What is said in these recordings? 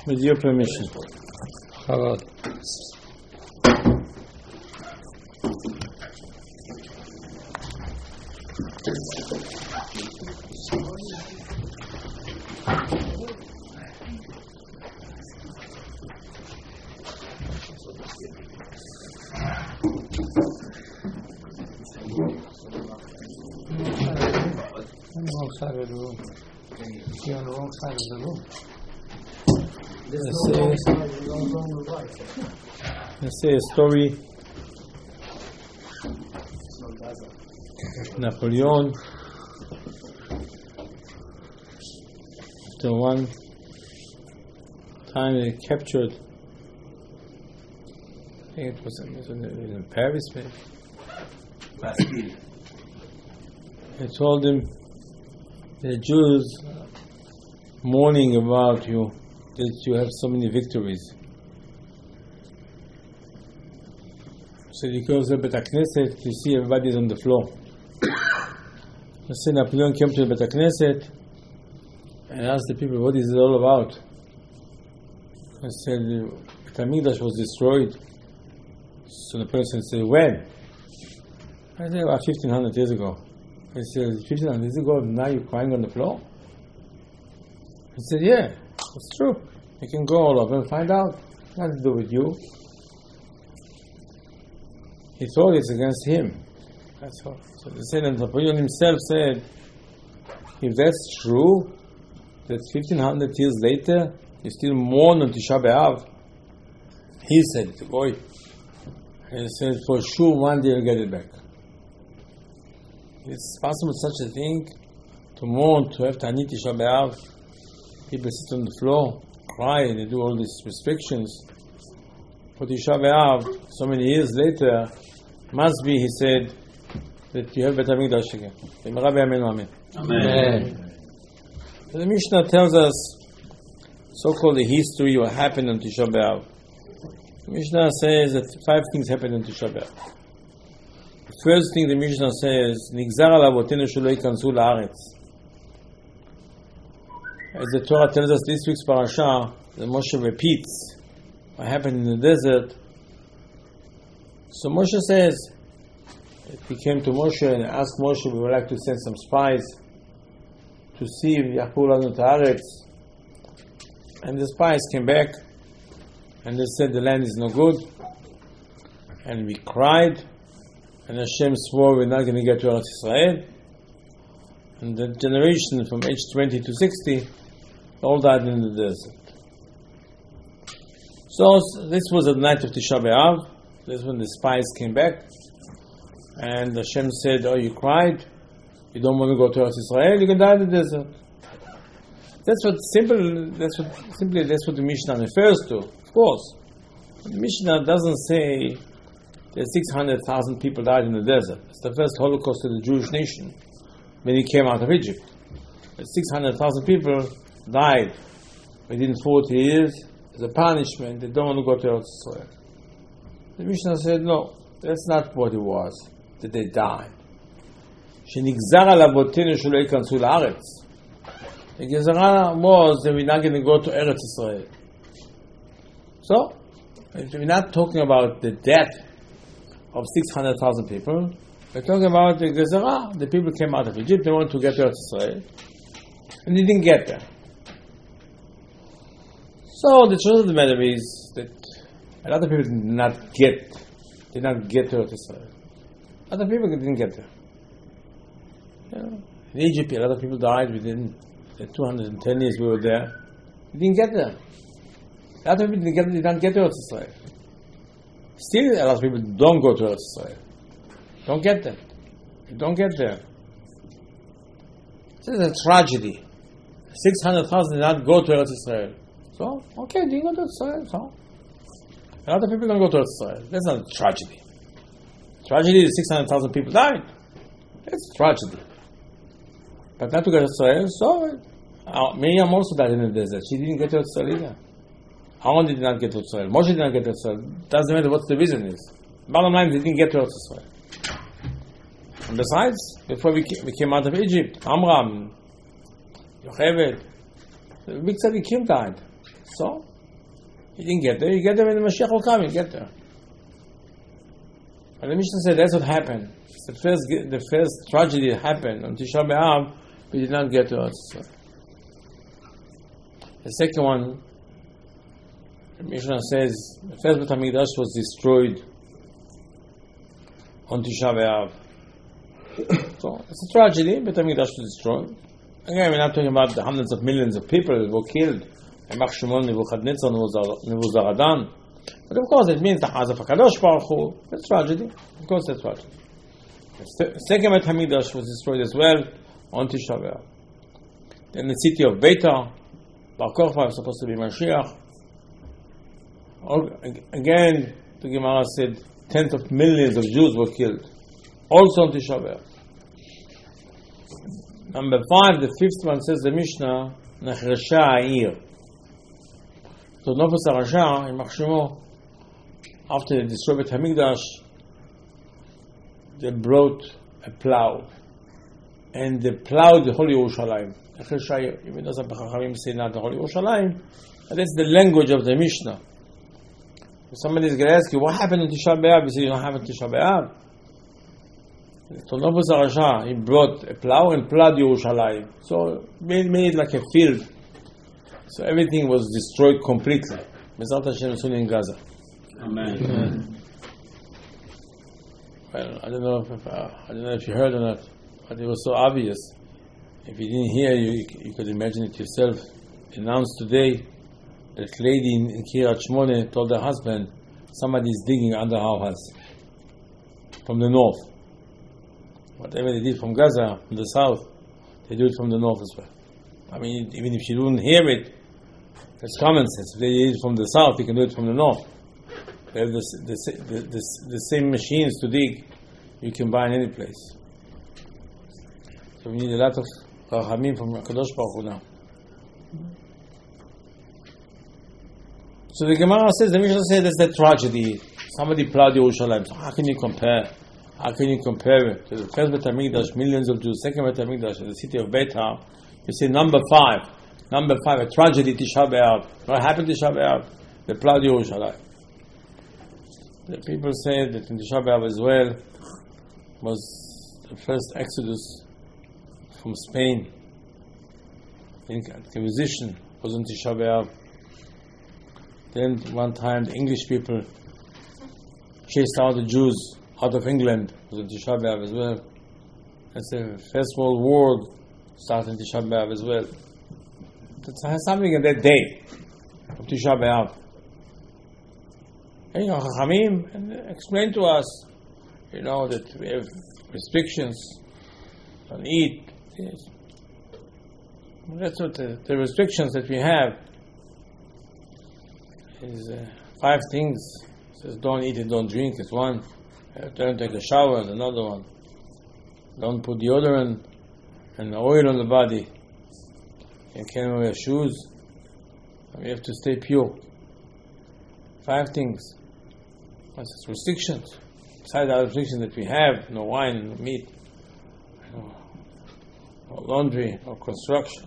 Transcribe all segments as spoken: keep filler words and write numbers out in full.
With your permission. Chabad. On the wrong side of the room. You're on the wrong side of the room. Let's say, let's say a story. Napoleon, after one time they captured, I think it was in, it was in Paris, maybe. Bastille. They told him, the Jews mourning about you, that you have so many victories. So he goes to the Bet Knesset, you see everybody's on the floor. So Napoleon came to the Bet Knesset and asked the people, what is it all about? I said, the Bet Hamikdash was destroyed. So the person said, when? I said, about fifteen hundred years ago. I said, fifteen hundred years ago, now you're crying on the floor? He said, yeah, it's true. You can go all over and find out. Nothing to do with you. He thought it's against him. That's all. So the said, and Napoleon himself said, if that's true, that fifteen hundred years later, you still mourn on Tisha B'Av, he said, boy, and he said, for sure one day you'll get it back. It's possible such a thing, to mourn, to have Ta'anit Tisha B'Av, people sit on the floor, cry, they do all these restrictions. For Tisha B'Av, so many years later, must be, he said, that you have Bet HaMikdash again. Amen. Amen. So the Mishnah tells us so-called the history what happened on Tisha B'Av. The Mishnah says that five things happened on Tisha B'Av. The first thing the Mishnah says, Nigzar al avotenu shelo yikanzu la'aretz. As the Torah tells us this week's parasha, that Moshe repeats what happened in the desert. So Moshe says, he came to Moshe and asked Moshe, we would like to send some spies to see if Yachur lanu ta'aretz. And the spies came back and they said the land is no good. And we cried, and Hashem swore we're not going to get to Eretz Israel. And the generation from age twenty to sixty all died in the desert. So this was the night of Tisha B'Av. This is when the spies came back. And Hashem said, oh, you cried? You don't want to go to Eretz Israel? You can die in the desert. That's what simple. That's what simply. That's what the Mishnah refers to. Of course, but the Mishnah doesn't say that six hundred thousand people died in the desert. It's the first Holocaust of the Jewish nation when he came out of Egypt. Six hundred thousand people died within forty years as a punishment. They don't want to go to Eretz Israel. The Mishnah said, no, that's not what it was. That they died. שנגזר על אבותינו שלא ייכנסו לארץ. The Gezerah was that we're not going to go to Eretz Israel. So, we're not talking about the death of six hundred thousand people. We're talking about the Gezerah. The people came out of Egypt, they wanted to get to Eretz Israel, and they didn't get there. So, the truth of the matter is that a lot of people did not get, did not get to Eretz Israel. Other people didn't get there. You know, in Egypt, a lot of people died within the two hundred ten years we were there. We didn't get there. A lot of people didn't get, did not get to Eretz Israel. Still, a lot of people don't go to Eretz Israel. Don't get there. You don't get there. This is a tragedy. six hundred thousand did not go to Eretz Israel. So, okay, didn't go to Eretz Israel. So, a lot of people don't go to Eretz Israel. That's not a tragedy. Tragedy is six hundred thousand people died. That's a tragedy. But not to get to Israel, so uh, Miriam also died in the desert. She didn't get to Israel either. Aaron did not get to Israel. Moshe did not get to Israel. Doesn't matter what the reason is. Bottom line, they didn't get to Israel. And besides, before we came, we came out of Egypt, Amram, Yocheved, the big tzaddikim died. So, You didn't get there. You get there when the Mashiach will come. You get there. But the Mishnah said that's what happened. The first, the first tragedy that happened on Tisha B'Av, we did not get to Eretz Yisrael. The second one, the Mishnah says, the first Beit HaMikdash was destroyed on Tisha B'Av. So it's a tragedy. Beit HaMikdash was destroyed. Again, we're not talking about the hundreds of millions of people that were killed. Ymach Shimon, Nebuchadnezzar, Nebuzaradan. But of course, it means the Chaz of HaKadosh Baruch Hu. It's a tragedy. Of course, it's a tragedy. The second Beit HaMikdash was destroyed as well on Tisha B'Av. Then the city of Beitar, Bar Kokhba, was supposed to be Mashiach. Again, the Gemara said, tens of millions of Jews were killed. Also on Tisha B'Av. Number five, the fifth one says the Mishnah, Nechresha Ha'ir. So Nofus HaRasha, Ymach Shimo, after they destroyed Beit HaMikdash, they brought a plow. And they plowed the Holy Yerushalayim. Nechresha Ha'ir. Even though some Chachamim say not the Holy Yerushalayim, but that's the language of the Mishnah. If somebody is going to ask you, what happened in Tisha B'Av? You say, you don't have in Tisha B'Av. So Nofus HaRasha, he brought a plow and plowed Yerushalayim. So made, made it like a field. So everything was destroyed completely. Mezrat Hashem soon in Gaza. Amen. Amen. Well, I don't know if uh, I don't know if you heard or not, but it was so obvious. If you didn't hear, you you could imagine it yourself. Announced today that lady in, in Kiryat Shmone told her husband somebody is digging under our house from the north. Whatever they did from Gaza, from the south, they do it from the north as well. I mean, even if you don't hear it, it's common sense. If they did it from the south, you can do it from the north. They have the, the, the, the, the same machines to dig you can buy in any place. So we need a lot of Rachamim from HaKadosh Baruch Hu now. So the Gemara says, the Mishnah says that's a tragedy. Somebody plowed Yerushalayim. So how can you compare? How can you compare it to the first Beit HaMikdash, millions of Jews, second Beit HaMikdash, in the city of Beitar? You see number five. Number five, a tragedy, Tisha B'Av. What happened to Tisha B'Av? They plowed Yerushalayim. The people say that in Tisha B'Av as well was the first exodus from Spain. The Inquisition was in Tisha B'Av. Then one time the English people chased out the Jews out of England. It was in Tisha B'Av as well. That's the First World War started in Tisha B'Av as well. That's something in that day of Tisha B'Av. And you know, Chachamim explain to us, you know, that we have restrictions on eat. Yes. That's what the, the restrictions that we have is uh, five things. It says don't eat and don't drink is one. Uh, don't take a shower is another one. Don't put deodorant and oil on the body. You can't wear shoes. We have to stay pure. Five things. That's restrictions. Besides the restrictions that we have, no wine, no meat, no, no laundry, no construction.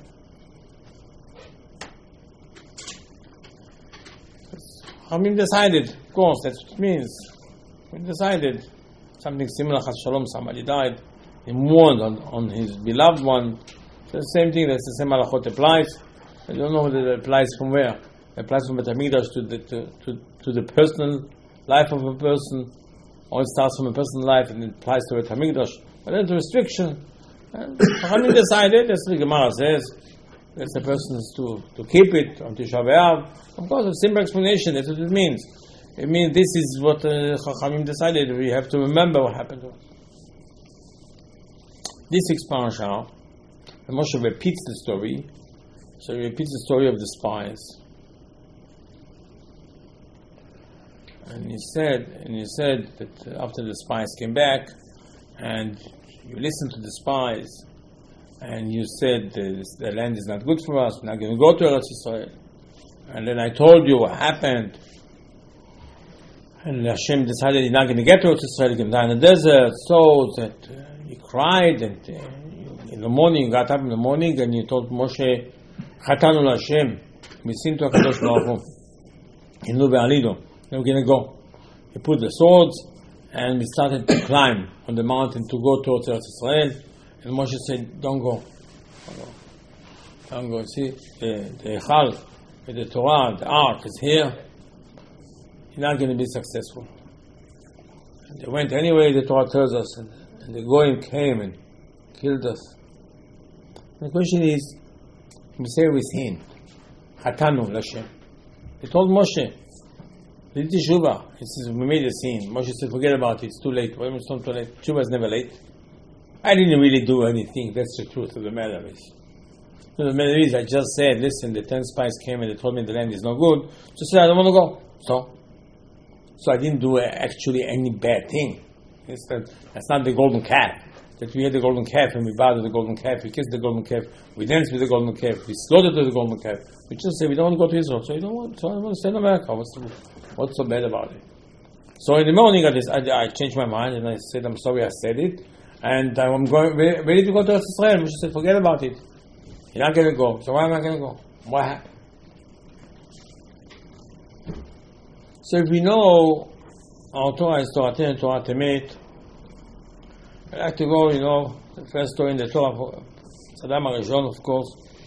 I mean, decided, of course, that's what it means. We decided something similar, Chas Shalom, somebody died, he mourned on, on his beloved one. So the same thing, that's the same halachot applies. I don't know whether it applies from where. It applies from Beit HaMikdash to the, to, to, to the personal life of a person, or it starts from a personal life and it applies to Beit HaMikdash. But then the restriction, and Chachamim decided, that's what the Gemara says, that's the person's to, to keep it on Tisha B'Av. Of course, a simple explanation, that's what it means. It means this is what uh, Chachamim decided, we have to remember what happened to us. This sixth parasha, Moshe repeats the story, so he repeats the story of the spies. And he said, and he said that after the spies came back, and you listened to the spies, and you said the, the land is not good for us, we're not going to go to Eretz Yisrael. And then I told you what happened. And Hashem decided he's not going to get to Eretz Yisrael, he's going to die in the desert. So that uh, he cried, and uh, in the morning, you got up in the morning, and you told Moshe, Chatanu Hashem, we sin to HaKadosh Baruch Hu. in Nube Alido. They were going to go. He put the swords, and we started to climb on the mountain to go towards Eretz Israel. And Moshe said, don't go. Don't go. Don't go. See, the, the Echal, the Torah, the Ark is here. You're not going to be successful. And they went anyway, the Torah tells us, and, and the Goyim came and killed us. And the question is, we say with him, Chatanu Lashem. They told Moshe, they did Teshuvah. He says, we made a sin. Moshe said, forget about it, it's too late. Well, it's not too late. Teshuvah is never late. I didn't really do anything. That's the truth of the matter is. The matter is, I just said, listen, the ten spies came and they told me the land is no good. So I said, I don't want to go. So, so I didn't do actually any bad thing. It's that, that's not the golden calf. That we had the golden calf and we bowed to the golden calf, we kissed the golden calf, we danced with the golden calf, we slaughtered the golden calf. We just say we don't want to go to Israel, so you don't want, so I want to stay in America. What's the, what's so bad about it? So in the morning I, just, I, I changed my mind and I said, I'm sorry I said it, and I'm going ready to go to Israel. Moshe said, forget about it. You're not going to go. So why am I going to go? What happened? So if we know our Torah is Torah Ten, Torah Temet, I like to go, you know, the first story in the Torah, Saddam HaRishon, of course.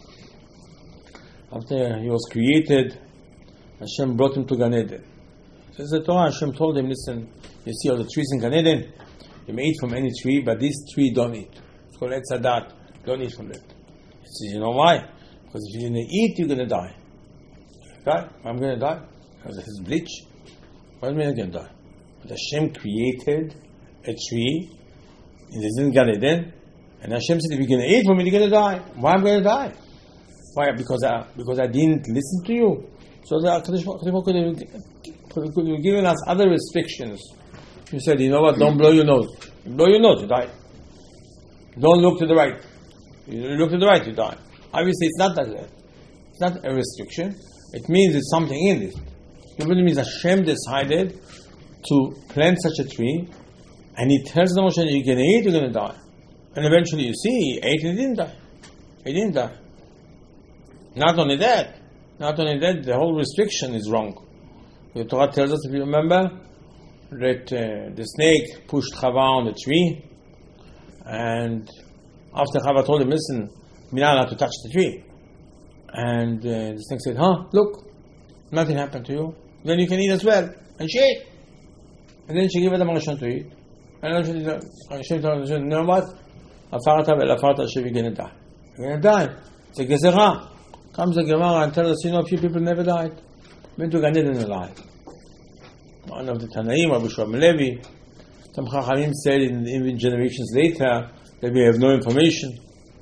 After he was created, Hashem brought him to Gan Eden. So the Torah, Hashem told him, listen, you see all the trees in Gan Eden? You may eat from any tree, but this tree don't eat. It's called Etz Hadat. Don't eat from it. He says, you know why? Because if you're going to eat, you're going to die. Die? I'm going to die? Because it's bleach. What do you mean I'm going to die? But Hashem created a tree, and it didn't Gan Eden, and Hashem said, if you're going to eat from it, you're going to die. Why am I going to die? Why? Because I, because I didn't listen to you. So the Kadosh Baruch Hu could have given us other restrictions. He said, you know what, don't blow your nose. You blow your nose, you die. Don't look to the right. You look to the right, you die. Obviously, it's not that. It's not a restriction. It means there's something in it. It really means Hashem decided to plant such a tree, and He tells the Moshe, you're going to eat, you're going to die. And eventually, you see, He ate and He didn't die. He didn't die. Not only that, not only that, the whole restriction is wrong. The Torah tells us, if you remember, that uh, the snake pushed Chava on the tree, and after Chava told him, listen, you're not allowed to touch the tree. And uh, the snake said, huh, look, nothing happened to you. Then you can eat as well. And she ate. And then she gave Adam HaRishon to eat. And then Hashem told her, you know what? Afarta ve'lafarta Hashem, you're going to die. You're going to die. It's a gezerah. Comes the Gemara and tells us, you know, a few people never died. Went to Gan Eden alive. One of the Tanaim, Rabbi Shlomo Levi, some Chachamim said in, in generations later that we have no information.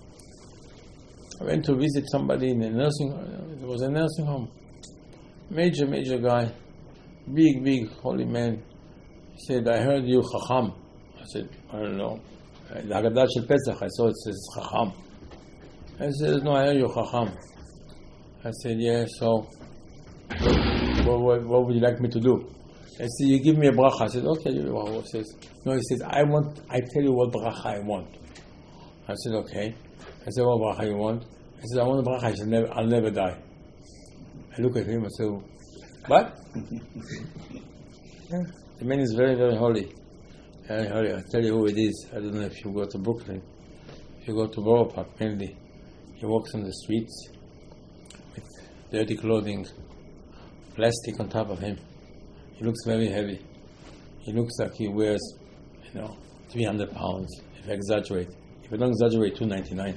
I went to visit somebody in a nursing home. It was a nursing home. Major, major guy. Big, big, holy man. He said, I heard you Chacham. I said, I don't know. The Haggadah Shel Pesach, I saw it says Chacham. I said, no, I heard you Chacham. I said, yeah, so what, what, what would you like me to do? I said, you give me a bracha. I said, okay, you bracha. He says, no, he says, I want, I tell you what bracha I want. I said, okay. I said, what bracha you want? I said, I want a bracha, I said, never, I'll never die. I look at him, I said, what? Yeah. The man is very, very holy. Very holy. I'll tell you who it is. I don't know if you go to Brooklyn. If you go to Borough Park, mainly, he walks on the streets with dirty clothing, plastic on top of him. He looks very heavy. He looks like he wears, you know, three hundred pounds, if I exaggerate. If I don't exaggerate, two ninety-nine.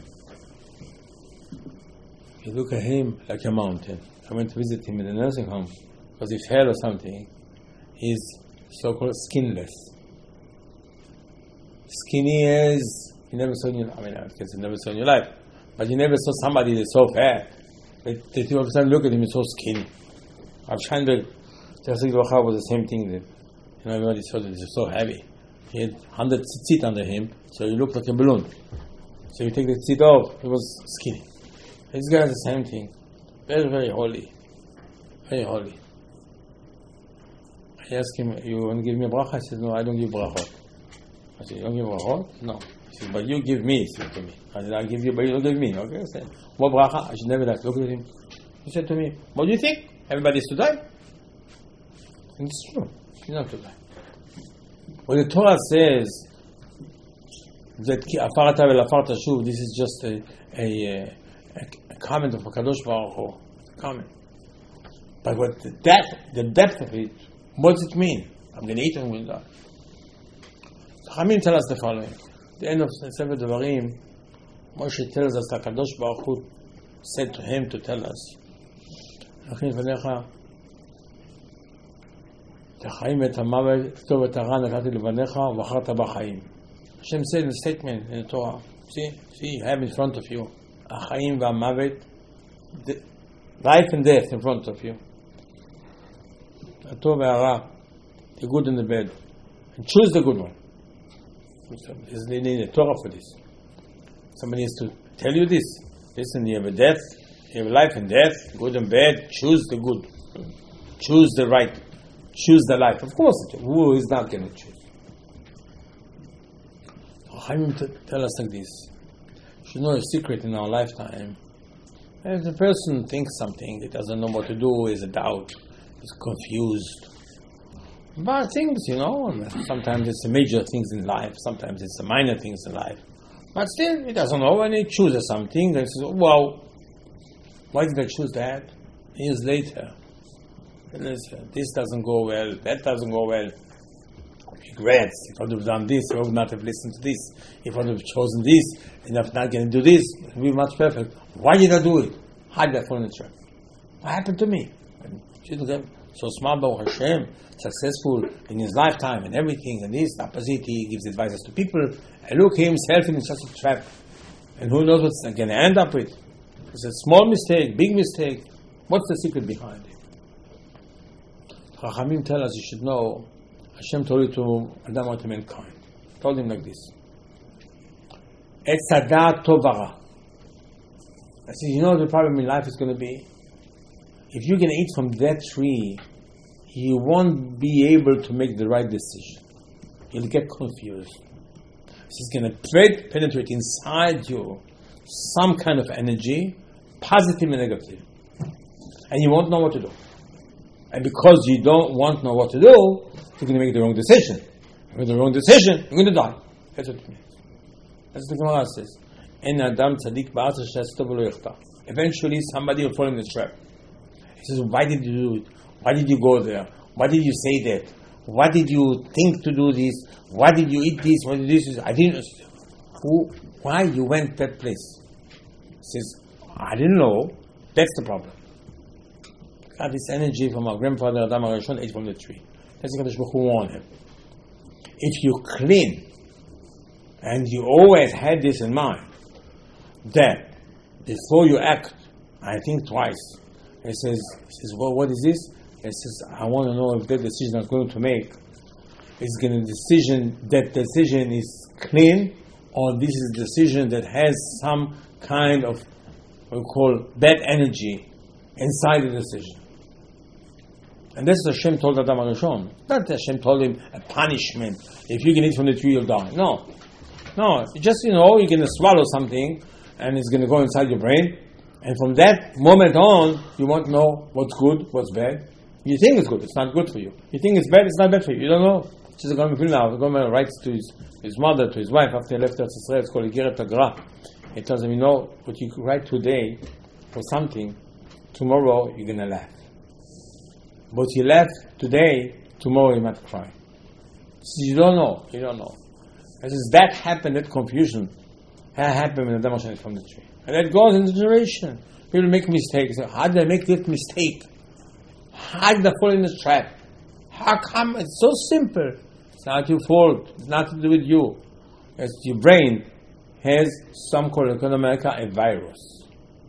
You look at him like a mountain. I went to visit him in the nursing home because he fell or something. He's so-called skinless. Skinny as you never saw in your life. I mean, I guess you never saw in your life. But you never saw somebody that's so fat that, that you all of a sudden look at him, he's so skinny. Rav Scheinberg, Zechariah Bracha was the same thing. That, you know, everybody saw that he was so heavy. He had one hundred tzitzit under him, so he looked like a balloon. So you take the tzitzit off, he was skinny. This guy is the same thing. Very, very holy. Very holy. I asked him, you want to give me a bracha? I said, no, I don't give brachot. I said, you don't give brachot? No. He said, but you give me, he said to me. I said, I'll give you, but you don't give me. Okay, I said, what bracha? I should never die. Look at him. He said to me, what do you think? Everybody is to die? And it's true. You don't have to lie. When the Torah says that ki afarta ve'lafarta shuv, this is just a, a, a, a comment of HaKadosh Baruch Hu. Comment. But what the depth, the depth of it, what does it mean? I'm going to eat and I'm going to die. Chachamim tell us the following. At the end of Sefer Devarim, Moshe tells us that HaKadosh Baruch Hu said to him to tell us, Achim Vanecha, Hashem said in the statement in the Torah, see, see, you have in front of you, Achayim v'amavet, life and death in front of you. The good and the bad. And choose the good one. They need a Torah for this. Somebody needs to tell you this. Listen, you have a death, you have life and death, good and bad, choose the good. Choose the right. Choose the life. Of course, who is not going to choose? Chaim tell us like this. You should know a secret in our lifetime. If the person thinks something, he doesn't know what to do, is a doubt, is confused. But things, you know, sometimes it's the major things in life, sometimes it's the minor things in life. But still, he doesn't know, and he chooses something, and he says, wow, why did I choose that? Years later, this doesn't go well, that doesn't go well. Regrets. If I would have done this, I would not have listened to this. If I would have chosen this, and if not going to do this, it would be much perfect. Why did I do it? How did I fall in the trap? What happened to me? So smart, Baruch Hashem, successful in his lifetime and everything, and this, the opposite, he gives advices to people, and look, he himself in such a trap. And who knows what's going to end up with? It's a small mistake, big mistake. What's the secret behind it? Chachamim tell us you should know, Hashem told it to Adam to mankind. Told him like this. Etz hadat tov v'ra. I said, you know what the problem in life is going to be? If you're going to eat from that tree, you won't be able to make the right decision. You'll get confused. It's going to penetrate inside you some kind of energy, positive and negative. And you won't know what to do. And because you don't want to know what to do, you're going to make the wrong decision. If you make the wrong decision, you're going to die. That's what it means. That's what the Gemara says. En adam tzadik ba'atz she'asito v'lo yachta. Eventually, somebody will fall in the trap. He says, why did you do it? Why did you go there? Why did you say that? Why did you think to do this? Why did you eat this? Why did you do this? I didn't. Who? Why you went that place? He says, I didn't know. That's the problem. Got this energy from our grandfather Adam HaRishon ate from the tree. That's the Kadosh Baruch Hu warned him. If you clean, and you always had this in mind, that before you act, I think twice. He says, he says, well, what is this? He says, I want to know if that decision I'm going to make is going to decision that decision is clean, or this is a decision that has some kind of what we call bad energy inside the decision. And this is Hashem told Adam HaRishon. Not that Hashem told him a punishment. If you can eat from the tree, you'll die. No. No. Just, you know, you're going to swallow something, and it's going to go inside your brain. And from that moment on, you won't know what's good, what's bad. You think it's good, it's not good for you. You think it's bad, it's not bad for you. You don't know. She's going to now. The Gomer writes to his, his mother, to his wife, after he left Eretz Yisrael. It's called Igeret HaGra. He tells him, you know, what you write today for something, tomorrow you're going to laugh. But you laugh today, tomorrow you might cry. So you don't know. You don't know. As that happened, that confusion, that happened when Adam HaRishon from the tree. And that goes into generation. People make mistakes. How did I make that mistake? How did I fall in the trap? How come? It's so simple. It's not your fault. It's nothing to do with you. It's your brain has some called in America a virus.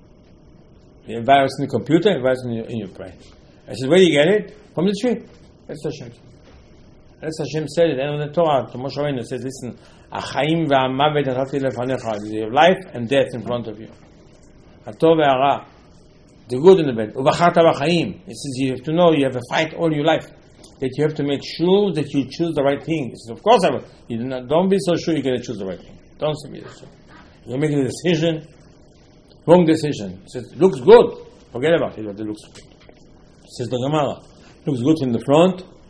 A virus in the computer, a virus in your, in your brain. I said, where do you get it? From the tree. That's Hashem. That's Hashem said it. And in the Torah, to Moshe Rabbeinu, it says, listen, Achaim v'amavet atati lefanecha. You have life and death in front of you. Hatov ve'ara. The good and the bad. Ubacharta v'chaim. It says you have to know you have a fight all your life. That you have to make sure that you choose the right thing. He says, of course I will. You do not, don't be so sure you're going to choose the right thing. Don't be so sure. You're making a decision, wrong decision. He says, looks good. Forget about it, but it looks good. Says the Gemara. Looks good in the front,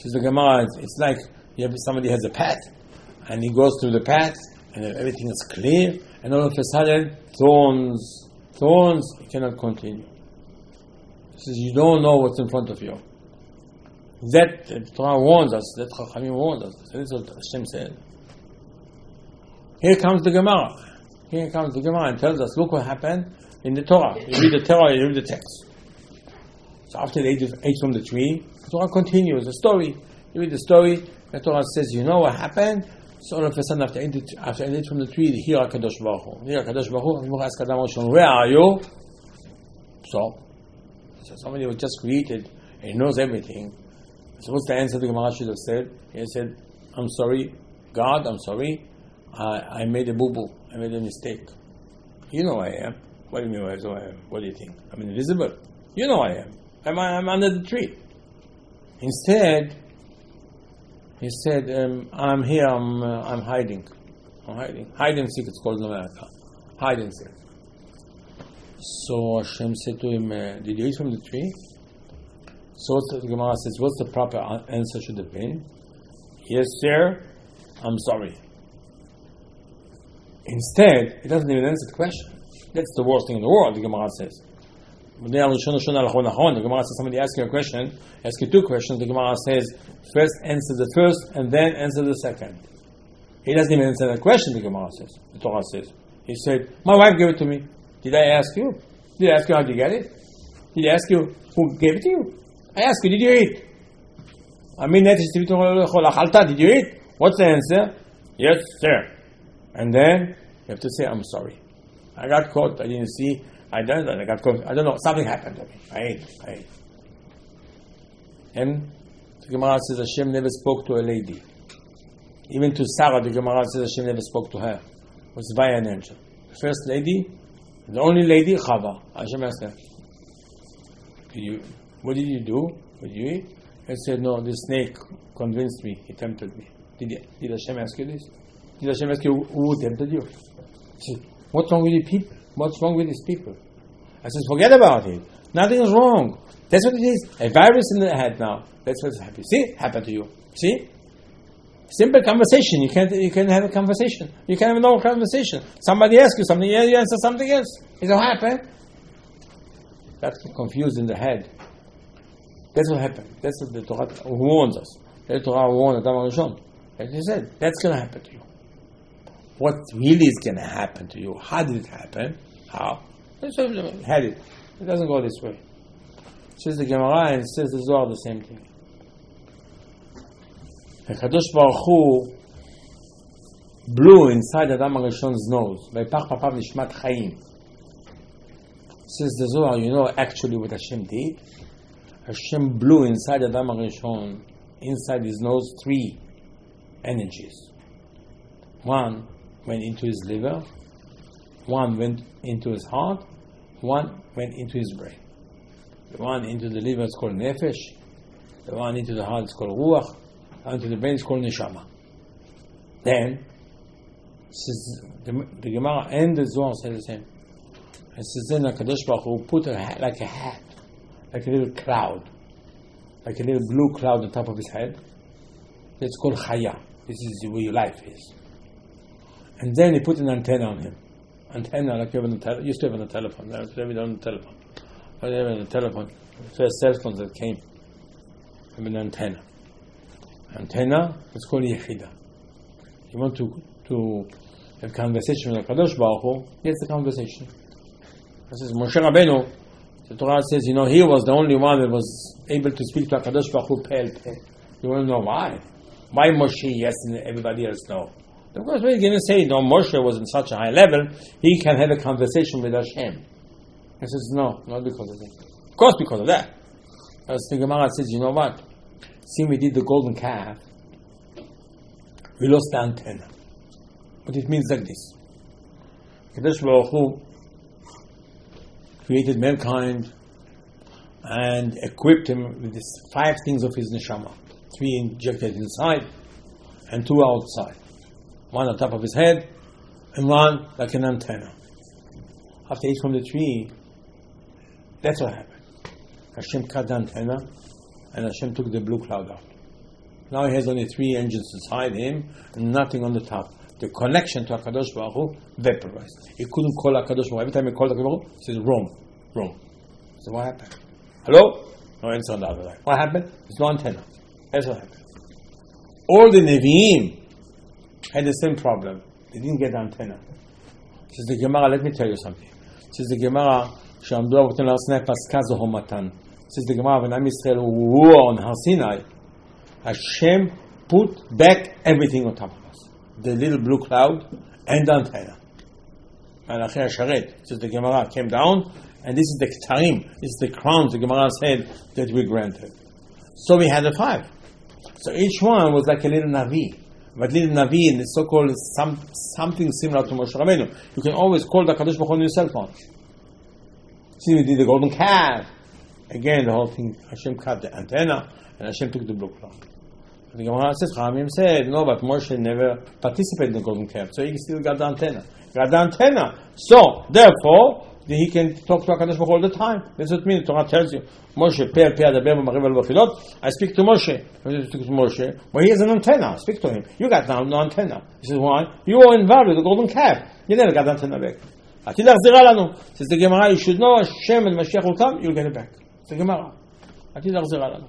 Says the Gemara, it's, it's like you have somebody has a path, and he goes through the path, and everything is clear, and all of a sudden, thorns, thorns, he cannot continue. He says, you don't know what's in front of you. That the Torah warns us, that Chachamim warns us. That is what Hashem said. Here comes the Gemara. Here comes the Gemara and tells us, look what happened in the Torah. You read the Torah, you read the text. So after they ate from the tree, the Torah continues, the story. You read the story, the Torah says, you know what happened? So all of a sudden, after they ate, after they ate from the tree, they hear HaKadosh Baruch Hu. Hear HaKadosh Baruch Hu, ask Adam Rishon, where are you? So, so somebody was just created, and he knows everything. So what's the answer the Gemara should have said? He said, I'm sorry, God, I'm sorry. I, I made a boo-boo. I made a mistake. You know I am. What do you mean, so I am? What do you think? I'm invisible. You know I am. I'm, I'm under the tree. Instead, he said, um, I'm here, I'm, uh, I'm hiding. I'm hiding. Hide and seek, it's called in America. Hide and seek. So Hashem said to him, uh, did you eat from the tree? So the Gemara says, what's the proper answer should have been? Yes, sir, I'm sorry. Instead, it doesn't even answer the question. That's the worst thing in the world, the Gemara says. The Gemara says, somebody asks you a question, ask you two questions, the Gemara says, first answer the first, and then answer the second. He doesn't even answer the question, the Gemara says, the Torah says. He said, my wife gave it to me. Did I ask you? Did I ask you how to get it? Did I ask you who gave it to you? I ask you, did you eat? I mean, did you eat? What's the answer? Yes, sir. And then you have to say, I'm sorry. I got caught, I didn't see, I don't know, I got caught, I don't know, something happened to me. I ate, I ate. And the Gemara says Hashem never spoke to a lady. Even to Sarah, the Gemara says Hashem never spoke to her. It was by an angel. The first lady, the only lady, Chava. Hashem asked her, did you, what did you do? What did you eat? I said, no, the snake convinced me, he tempted me. Did, he, did Hashem ask you this? Did Hashem ask you who tempted you? He said, what's wrong with you people? What's wrong with these people? I said, forget about it. Nothing is wrong. That's what it is. A virus in the head now. That's what's happening. See? Happened to you. See? Simple conversation. You can't you can have a conversation. You can have a normal conversation. Somebody asks you something, you answer something else. It don't happen. That's confused in the head. That's what happened. That's what the Torah warns us. The Torah warned Adam Rishon. And he said, that's going to happen to you. What really is going to happen to you? How did it happen? How? That's what it had it. It doesn't go this way. Says the Gemara and says the Zohar the same thing. The Kadosh Baruch Hu blew inside Adam Rishon's nose. Vaypach papav nishmat chaim. Says the Zohar, you know actually what Hashem did? Hashem blew inside Adam Rishon, inside his nose, three energies. One went into his liver, one went into his heart, one went into his brain. The one into the liver is called nefesh, the one into the heart is called ruach, and into the brain is called neshama. Then, says the, the Gemara and the Zohar say the same. It says then HaKadosh Baruch Hu put a hat, like a hat, like a little cloud, like a little blue cloud on top of his head. It's called chaya. This is where your life is. And then he put an antenna on him. Antenna, like you have on the telephone. Used to have on the telephone. Now it's on the telephone. But they have on the telephone. The first cell phones that came have an antenna. Antenna, it's called Yechida. You want to to have conversation with HaKadosh Baruch Hu, here's the conversation. This is Moshe Rabbeinu. The Torah says, you know, he was the only one that was able to speak to HaKadosh Baruch Hu pale, pale. You want to know why? Why Moshe yes and everybody else no? Because we're going to say, no, Moshe was in such a high level, he can have a conversation with Hashem. He says, no, not because of that. Of course because of that. As the Gemara says, you know what? See, we did the golden calf, we lost the antenna. But it means like this. Kadosh Baruch Hu created mankind and equipped him with these five things of his neshama. Three injected inside and two outside. One on top of his head and one like an antenna. After he ate from the tree, that's what happened. Hashem cut the antenna and Hashem took the blue cloud out. Now he has only three engines inside him and nothing on the top. The connection to HaKadosh Baruch Hu vaporized. He couldn't call HaKadosh Baruch Hu. Every time he called HaKadosh Baruch Hu, he says, Rome, Rome. So what happened? Hello? No answer on the other line. What happened? There's no antenna. That's what happened. All the Nevi'im had the same problem. They didn't get the antenna. Says the Gemara, let me tell you something. Says the Gemara, שעמדו אבותינו להר סיני פסקה זו מתן. Says the Gemara, when Am Yisrael were on Har Sinai, Hashem put back everything on top of us. The little blue cloud and the antenna. Malachi HaSharet, says the Gemara, came down, and this is the Ktarim, this is the crowns the Gemara said that we granted. So we had the five. So each one was like a little Navi. But little Navi, and it's so-called some, something similar to Moshe Rabbeinu. You can always call the Kadosh Baruch Hu on your cell phone. See, we did the golden calf. Again, the whole thing, Hashem cut the antenna, and Hashem took the blue cloud. The Gemara says, Chachamim said, no, but Moshe never participated in the golden calf, so he still got the antenna. Got the antenna. So, therefore, he can talk to HaKadosh Baruch Hu all the time. That's what it means. The Torah tells you, Moshe, per per adaber b'mariv al b'filot. I speak to Moshe. I speak to Moshe. Well, he has an antenna. Speak to him. You got now no antenna. He says, why? You were involved with the golden calf. You never got the antenna back. Atid achzira lanu. Says the Gemara, you should know Hashem and Mashiach will come, you'll get it back. It's the Gemara. Atid achzira lanu.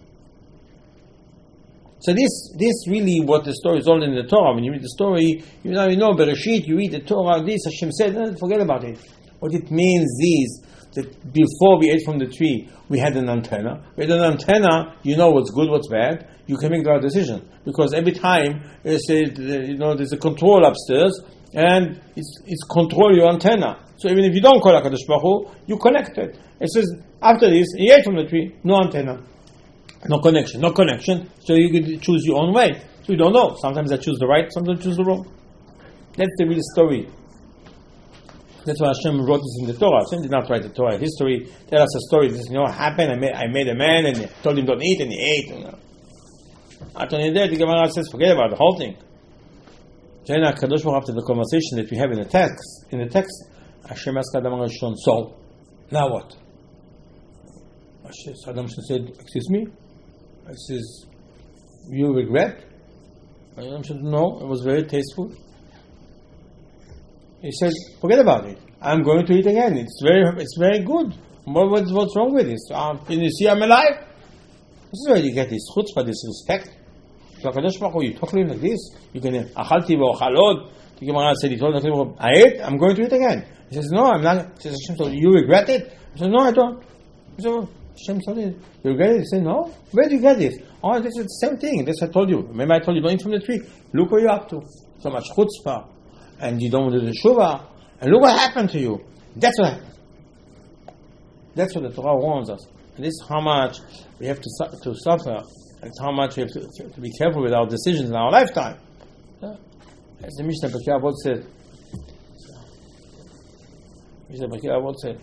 So this, this really what the story is all in the Torah. When you read the story, you know, you know, Bereshit, you read the Torah, this, Hashem said, eh, forget about it. What it means is that before we ate from the tree, we had an antenna. With an antenna, you know what's good, what's bad. You can make the right decision. Because every time, it's a, you know, there's a control upstairs, and it's, it's control your antenna. So even if you don't call HaKadosh Baruch Hu, you connect it. It says, after this, he ate from the tree, no antenna. No connection, no connection. So you can choose your own way. So you don't know. Sometimes I choose the right, sometimes I choose the wrong. That's the real story. That's why Hashem wrote this in the Torah. Hashem did not write the Torah history. Tell us a story. This, you know, what happened. I made, I made a man and told him don't eat, and he ate. You know. After that, the Gemara says, forget about the whole thing. Then HaKadosh Baruch Hu, after the conversation that we have in the text, in the text, Hashem asked Adam Rishon, so, now what? Adam Rishon said, excuse me? I says, you regret? Adam said, no, it was very tasteful. He said, forget about it. I'm going to eat again. It's very, it's very good. What, what's, what's wrong with this? Um, can you see I'm alive? This is where you get this chutzpah, this respect. So HaKadosh Baruch Hu, you talk to him like this? You can, achalti v'ochalod. The Gemara said, he told HaKadosh, I ate, I'm going to eat again. He says, no, I'm not. He says, Hashem told you, you regret it? He says, no, I don't. He said, well, Hashem told you, you regret it? He said, no. Where do you get this? Oh, this is the same thing. This I told you. Remember I told you, don't eat from the tree. Look what you're up to. So much chutzpah. And you don't want to do the shuvah, and look what happened to you. That's what happened. That's what the Torah warns us. And this is how much we have to, su- to suffer. That's how much we have to, to be careful with our decisions in our lifetime. Yeah. As the Mishnah Pirkei Avot said. Mishnah Pirkei Avot said.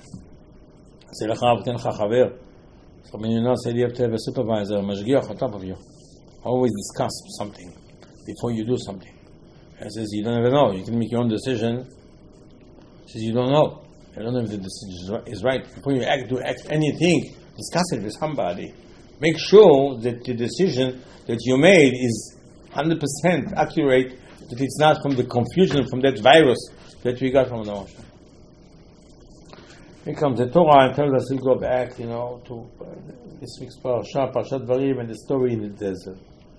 So when you know, said you have to have a supervisor, a mashgiach on top of you. Always discuss something before you do something. He says, you don't ever know. You can make your own decision. He says, you don't know. You don't know if the decision is right. Before you act, do act anything, discuss it with somebody. Make sure that the decision that you made is one hundred percent accurate, that it's not from the confusion, from that virus that we got from the ocean. Here comes the Torah and tells us we'll go back, you know, to uh, this week's Parashat, Parashat Dvarim, and the story in the desert.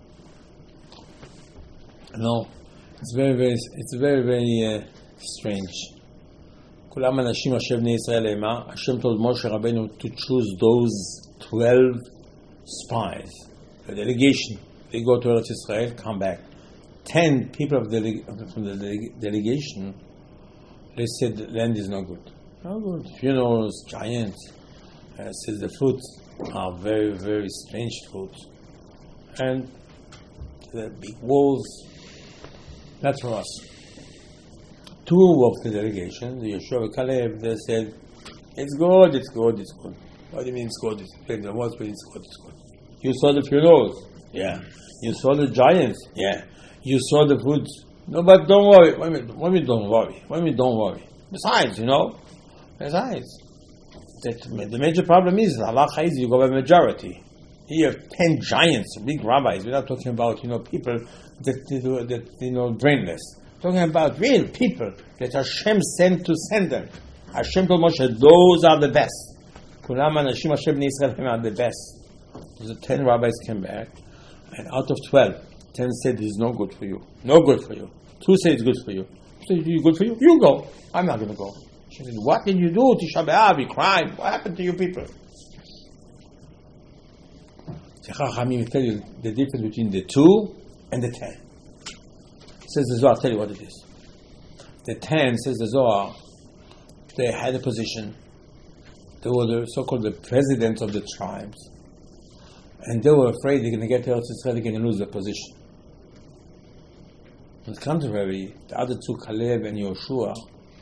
No. It's very, very, it's very, very uh, strange. כולם אנשים אשר בני ישראל אימה, Hashem told Moshe Rabbeinu to choose those twelve spies. The delegation, they go to Eretz Israel, come back. Ten people of the, from the dele- delegation, they said the land is no good. No good. Funerals, giants. Uh, says the fruits are very, very strange fruits. And the big walls. Not for us. Two of the delegation, the Yeshua and Caleb, they said, it's good, it's good, it's good. What do you mean it's good? It's good. What's good? It's good, it's good. You saw the funerals? Yeah. You saw the giants? Yeah. You saw the foods? No, but don't worry. What do you mean, what do you mean don't worry? What do you mean don't worry? Besides, you know, besides, that the major problem is, halacha is you go by majority. Here you have ten giants, big rabbis. We're not talking about, you know, people that, that you know, brainless. We're talking about real people that Hashem sent to send them. Hashem told Moshe, those are the best. Kulam Anashim Hashem Bnei Yisrael are the best. So the ten rabbis came back, and out of twelve, ten said it's no good for you. No good for you. Two said it's good for you. Two said it's good for you. You go. I'm not going to go. She said, what did you do? Tisha B'Av, you cried. What happened to you people? Chachamim tell you the difference between the two and the ten. Says the Zohar, I'll tell you what it is. The ten, says the Zohar, they had a position. They were the so-called the presidents of the tribes. And they were afraid they're going to get to Eretz Yisrael, they're going to lose their position. On the contrary, the other two, Caleb and Yoshua,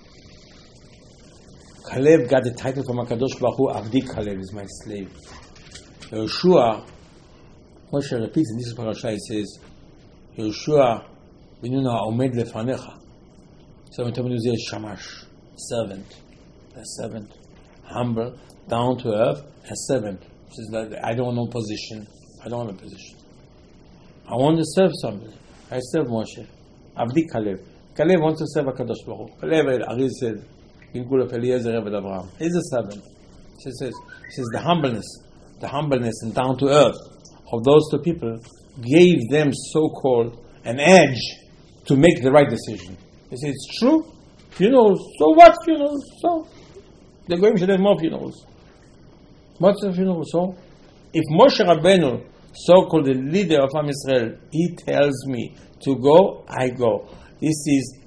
Caleb got the title from HaKadosh Baruch Hu, Avdi Caleb is my slave. Yoshua, Moshe repeats in this parasha, he says, Yoshua, Binuna Omed Lefanecha. So when Tomenu says Shamash, servant, a servant, humble, down to earth, a servant. He says, I don't want no position. I don't want a position. I want to serve somebody. I serve Moshe. Avdi Caleb. Caleb wants to serve HaKadosh Baruch Hu. Caleb, Ari said, Gilgul of Eliezer Eved Abraham. He's a servant. He says, he says the humbleness, the humbleness and down to earth of those two people gave them so-called an edge to make the right decision. He says, it's true. Funerals. So what funerals? So the Goyim should have more funerals. What's the funeral? So if Moshe Rabbeinu, so-called the leader of Am Yisrael, he tells me to go, I go. This is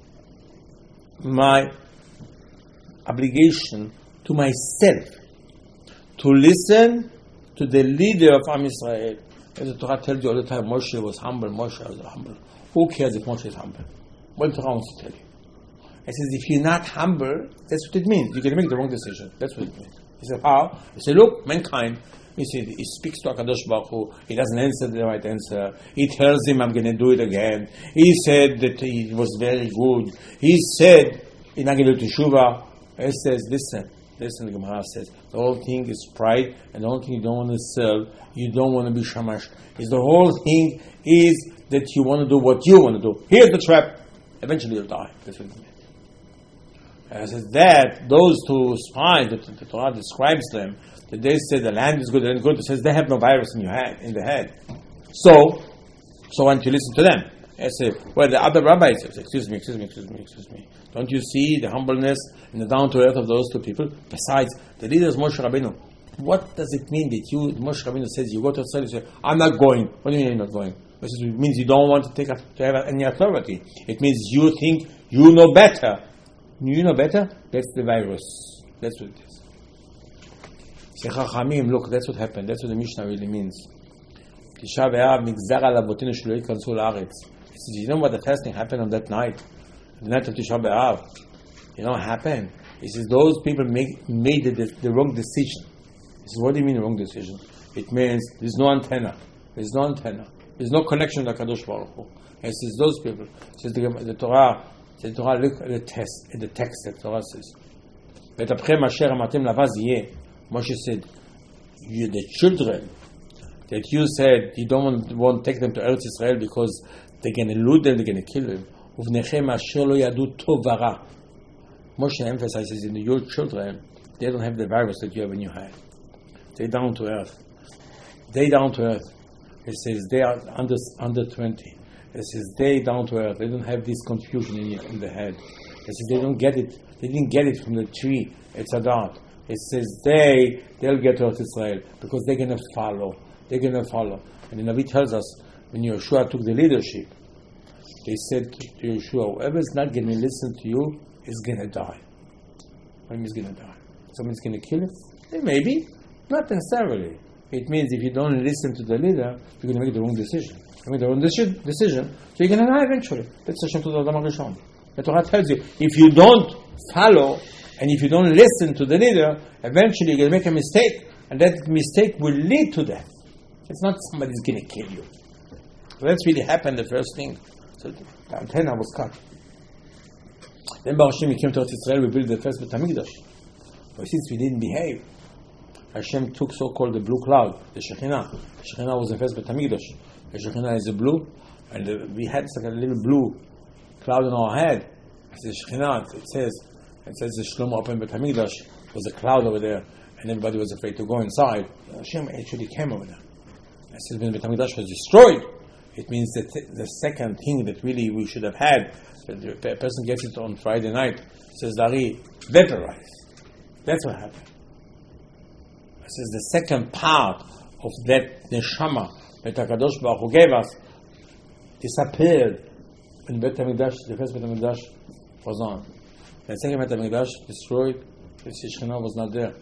my obligation to myself to listen to the leader of Am Yisrael. As the Torah tells you all the time, Moshe was humble, Moshe was humble. Who cares if Moshe is humble? What the Torah wants to tell you? It says, if you're not humble, that's what it means. You're going to make the wrong decision. That's what it means. He said, how? He said, look, mankind, he said, he speaks to HaKadosh Baruch Hu, he doesn't answer the right answer. He tells him, I'm going to do it again. He said that he was very good. He said, he's not going to do teshuvah. He says, listen, listen, the Gemara says, the whole thing is pride, and the whole thing you don't want to serve, you don't want to be shamash. Is the whole thing is that you want to do what you want to do. Here's the trap. Eventually you'll die. That's what it means. And it says that those two spies that the Torah describes them, that they say the land is good and good, it says they have no virus in your head, in the head. So, so why don't you listen to them? I say, well, the other rabbis say, excuse me, excuse me, excuse me, excuse me. Don't you see the humbleness and the down to earth of those two people? Besides, the leader is Moshe Rabbeinu. What does it mean that you, Moshe Rabbeinu says, you go to Israel, you say, I'm not going. What do you mean you're not going? It means you don't want to take to have any authority. It means you think you know better. You know better? That's the virus. That's what it is. Say, Chachamim, look, that's what happened. That's what the Mishnah really means. Tisha B'Av nigzar al avotinu shelo yikanzu la'aretz. He says, you know what the first thing happened on that night? The night of Tisha B'Av. You know what happened? He says, those people make, made the, the wrong decision. He says, what do you mean the wrong decision? It means there's no antenna. There's no antenna. There's no connection to HaKadosh Baruch Hu. And it says, those people. It says, the, the Torah, the Torah, look at the text, at the text that Torah says. V'etapchem asher amatem lavaz yeh. Moshe said, you, the children that you said you don't want, want to take them to Eretz Yisrael because they're going to loot them, they're going to kill them. Uvnechem asher lo yadu tov vara. Moshe emphasizes in your children, they don't have the virus that you have in your head. They're down to earth. They down to earth. It says they are under under twenty. It says they down to earth. They don't have this confusion in, in the head. It says they don't get it. They didn't get it from the tree. It's a dot. It says they they'll get to Israel because they're gonna follow. They're gonna follow. And the Navi tells us when Yeshua took the leadership, they said to Yeshua, whoever's not gonna listen to you is gonna die. What means gonna die? Someone's gonna kill him? Maybe, not necessarily. It means if you don't listen to the leader, you're going to make the wrong decision. You make the wrong deci- decision, so you're going to die eventually. That's Hashem to the Adam HaRishon. The Torah tells you, if you don't follow, and if you don't listen to the leader, eventually you're going to make a mistake, and that mistake will lead to death. It's not somebody's going to kill you. So that's really happened, the first thing. So the antenna was cut. Then Baruch Hashem, we came to Eretz Yisrael, we built the first Beit HaMikdash. But since we didn't behave, Hashem took so-called the blue cloud, the Shekhinah. The Shekhinah was the first Beit HaMikdash. The Shekhinah is a blue, and the, we had like a little blue cloud on our head. It's the Shekhinah. It says, it says the Shlomo opened Beit HaMikdash. There was a cloud over there, and everybody was afraid to go inside. Hashem actually came over there. It says when Beit HaMikdash was destroyed, it means that the second thing that really we should have had, the person gets it on Friday night, says Dari, vaporized. That's what happened. It says the second part of that neshama that HaKadosh Baruch Hu gave us disappeared when Beit HaMikdash, the first Beit HaMikdash was on. The second Beit HaMikdash destroyed, the Shekhinah was not there.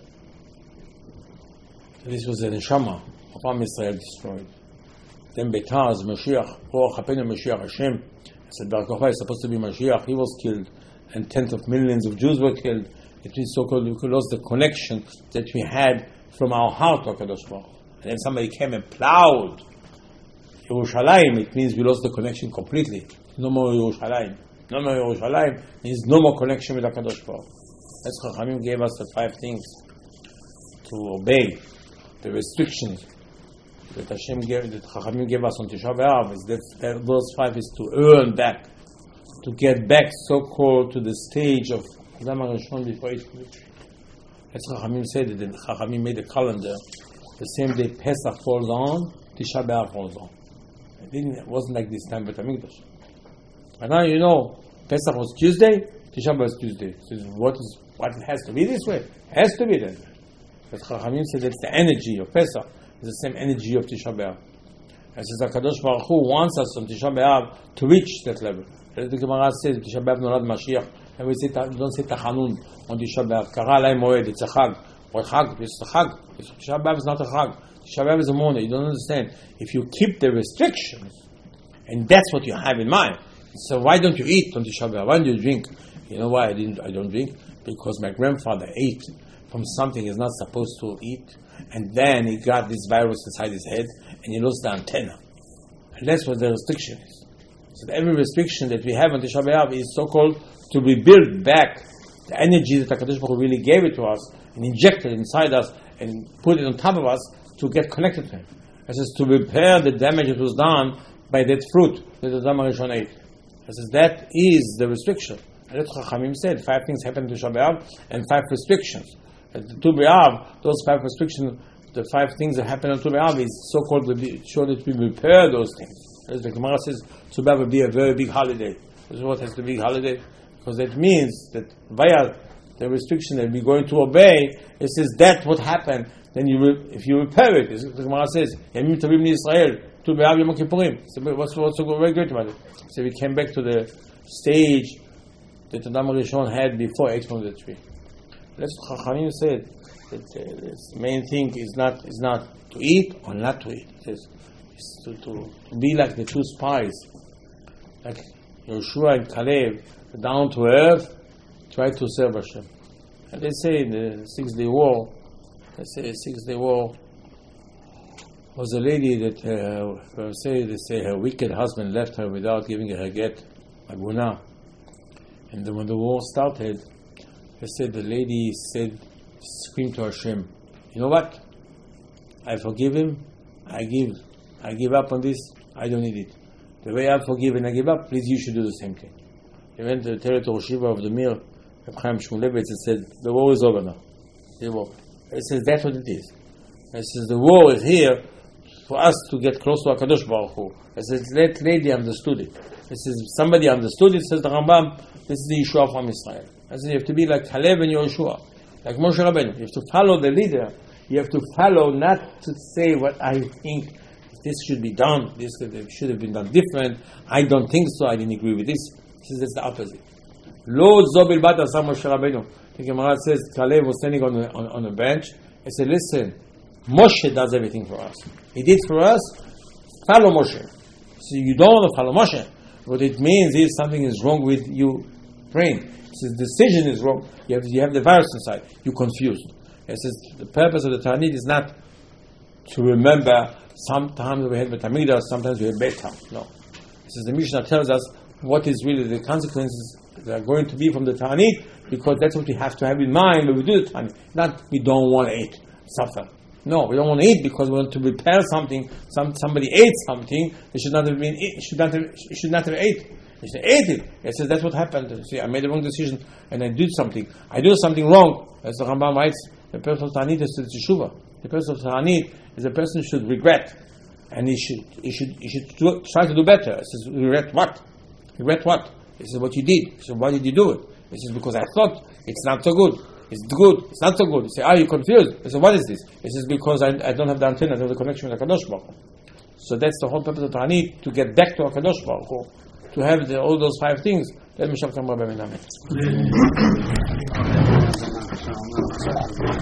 This was the neshama of Am Yisrael destroyed. Then Beitaz, Mashiach, Ruach HaPenu Mashiach Hashem, said Bar Kochba is supposed to be Mashiach, he was killed, and tens of millions of Jews were killed. It means so-called we lost the connection that we had from our heart to HaKadosh Baruch Hu. And then somebody came and plowed Yerushalayim, it means we lost the connection completely. No more Yerushalayim. No more Yerushalayim means no more connection with HaKadosh Baruch Hu. That's Chachamim gave us the five things to obey, the restrictions that Hashem gave, that Chachamim gave us on Tisha B'Av, is that, that those five is to earn back, to get back so-called to the stage of Adam HaRishon before it. As Chachamim said, that Chachamim made a calendar, the same day Pesach falls on, Tisha B'Av falls on. It, didn't, it wasn't like this time, but HaMikdash. But now you know, Pesach was Tuesday, Tisha B'Av is Tuesday. So what is what it has to be this way? It has to be that way. But Chachamim said that's the energy of Pesach. It's the same energy of Tisha B'Av. It says HaKadosh Baruch Hu wants us on Tisha B'Av to reach that level. The Gemara says Tisha B'Av Nolad Mashiach, and we say don't say Tachanun on Tisha B'Av. Kara Alai Moed, it's a Chag. What Chag? It's a Chag. Tisha B'Av is not a Chag. Tisha B'Av is a morning. You don't understand. If you keep the restrictions, and that's what you have in mind. So why don't you eat on Tisha B'Av? Why don't you drink? You know why I didn't? I don't drink because my grandfather ate from something he's not supposed to eat, and then he got this virus inside his head, and he lost the antenna. And that's what the restriction is. So every restriction that we have on Tisha B'Av is so-called to rebuild back the energy that HaKadosh Baruch Hu really gave it to us, and injected inside us, and put it on top of us to get connected to Him. It says to repair the damage that was done by that fruit that Adam HaRishon ate. It says that is the restriction. And that's what Chachamim said. Five things happened to Tisha B'Av, and five restrictions. At the Tu B'Av, those five restrictions, the five things that happen on Tu B'Av is so-called to be sure that we repair those things. As the Gemara says, Tu B'Av will be a very big holiday. This is what has to be a holiday, because that means that via the restriction that we're going to obey, it says that what happened. Then you, will, if you repair it, as the Gemara says, Yamim Tovim Yisrael, Tu B'Av Yom Kippurim. So what's what's so very great about it? So we came back to the stage that Adam HaRishon had bore ate from the tree. That's what Chachamim said. That uh, the main thing is not is not to eat or not to eat. It says it's to, to, to be like the two spies, like Yoshua and Caleb, down to earth, try to serve Hashem. And they say in the Six Day War, they say the Six Day War was a lady that uh, say they say her wicked husband left her without giving her a get, Aguna. And then when the war started, they said the lady said, screamed to Hashem, you know what? I forgive him. I give, I give up on this. I don't need it. The way I forgive and I give up, please, you should do the same thing. They went to the territory Shiva of the Mir, Chaim Shmulevitz, and said, the war is over now. The war. It says that's what it is. It says the war is here for us to get close to HaKadosh Baruch Hu. It says that lady understood it. It says somebody understood it. Says the Rambam, this is the Yeshua from Israel. It says you have to be like Caleb and Yoshua, like Moshe Rabbeinu. You have to follow the leader. You have to follow, not to say what I think this should be done. This should have been done different. I don't think so. I didn't agree with this. He says that's the opposite. Lo zobil bat asa Moshe Rabbeinu. The Gemara says Caleb was standing on a, on, on a bench. He said, listen, Moshe does everything for us. He did for us. Follow Moshe. So you don't want to follow Moshe. What it means is something is wrong with you brain. It says decision is wrong. You have, you have the virus inside. You're confused. It says the purpose of the Tanit is not to remember sometimes we had Beit HaMikdash, sometimes we had Beit Ham. No. It says the Mishnah tells us what is really the consequences that are going to be from the Tanit, because that's what we have to have in mind when we do the Tanit. Not we don't want to eat. suffer. No, we don't want to eat because we want to repair something. Some somebody ate something. It should not have been. It should not have. It should not have ate. It should ate it. It says that's what happened. See, I made the wrong decision and I did something. I did something wrong. As the Rambam writes, the person of Ta'anit is the Teshuvah. The person of Ta'anit is a person who should regret, and he should he should he should do, try to do better. It says regret what? Regret what? He says what you did. So why did you do it? He says because I thought it's not so good. It's good. It's not so good. You say, are you confused? He says, what is this? He says, because I, I don't have the antenna, I don't have the connection with HaKadosh Baruch Hu. So that's the whole purpose of Ta'anit, to get back to HaKadosh Baruch Hu, to have the, all those five things. Let me show you.